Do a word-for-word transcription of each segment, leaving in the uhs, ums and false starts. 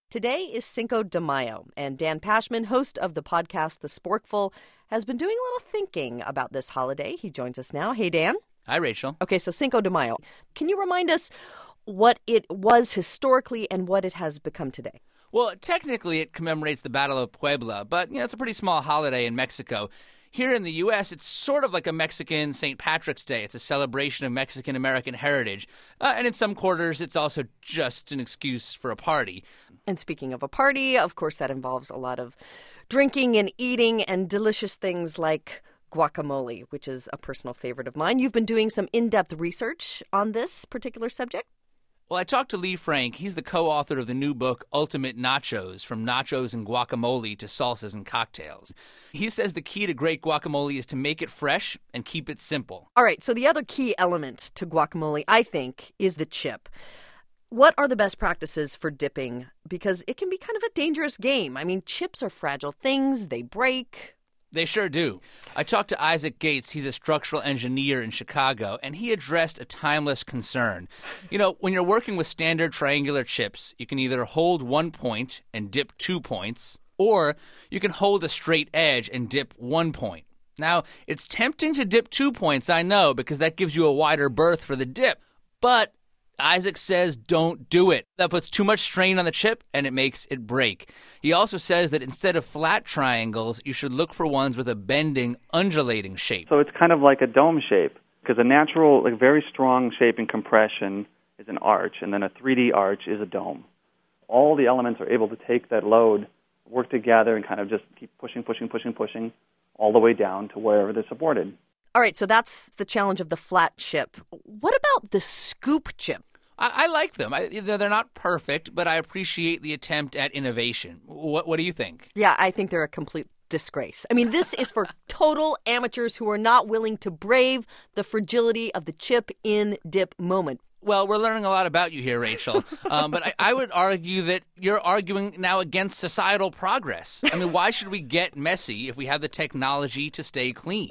Today is Cinco de Mayo, and Dan Pashman, host of the podcast The Sporkful, has been doing a little thinking about this holiday. He joins us now. Hey, Dan. Hi, Rachel. Okay, so Cinco de Mayo. Can you remind us what it was historically and what it has become today? Well, technically it commemorates the Battle of Puebla, but you know it's a pretty small holiday in Mexico. Here in the U S, it's sort of like a Mexican Saint Patrick's Day. It's a celebration of Mexican-American heritage. Uh, and in some quarters, it's also just an excuse for a party. And speaking of a party, of course, that involves a lot of drinking and eating and delicious things like guacamole, which is a personal favorite of mine. You've been doing some in-depth research on this particular subject? Well, I talked to Lee Frank. He's the co-author of the new book, Ultimate Nachos, From Nachos and Guacamole to Salsas and Cocktails. He says the key to great guacamole is to make it fresh and keep it simple. All right, so the other key element to guacamole, I think, is the chip. What are the best practices for dipping? Because it can be kind of a dangerous game. I mean, chips are fragile things. They break. They sure do. I talked to Isaac Gates. He's a structural engineer in Chicago, and he addressed a timeless concern. You know, when you're working with standard triangular chips, you can either hold one point and dip two points, or you can hold a straight edge and dip one point. Now, it's tempting to dip two points, I know, because that gives you a wider berth for the dip, but Isaac says don't do it. That puts too much strain on the chip and it makes it break. He also says that instead of flat triangles, you should look for ones with a bending, undulating shape. So it's kind of like a dome shape, because a natural, like very strong shape in compression is an arch, and then a three D arch is a dome. All the elements are able to take that load, work together, and kind of just keep pushing, pushing, pushing, pushing all the way down to wherever they're supported. All right, so that's the challenge of the flat chip. What about the scoop chip? I, I like them. I, they're not perfect, but I appreciate the attempt at innovation. What, what do you think? Yeah, I think they're a complete disgrace. I mean, this is for total amateurs who are not willing to brave the fragility of the chip in dip moment. Well, we're learning a lot about you here, Rachel. Um, but I, I would argue that you're arguing now against societal progress. I mean, why should we get messy if we have the technology to stay clean?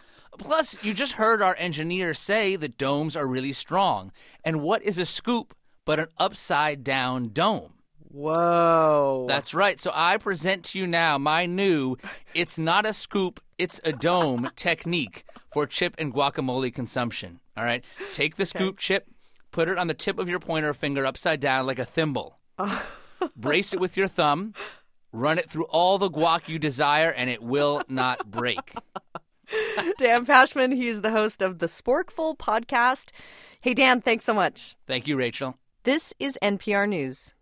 Plus, you just heard our engineer say that domes are really strong. And what is a scoop but an upside-down dome? Whoa. That's right. So I present to you now my new It's Not a Scoop, It's a Dome technique for chip and guacamole consumption. All right? Take the scoop okay. chip, put it on the tip of your pointer finger upside down like a thimble. Brace it with your thumb, run it through all the guac you desire, and it will not break. Dan Pashman, he's the host of the Sporkful podcast. Hey, Dan, thanks so much. Thank you, Rachel. This is N P R News.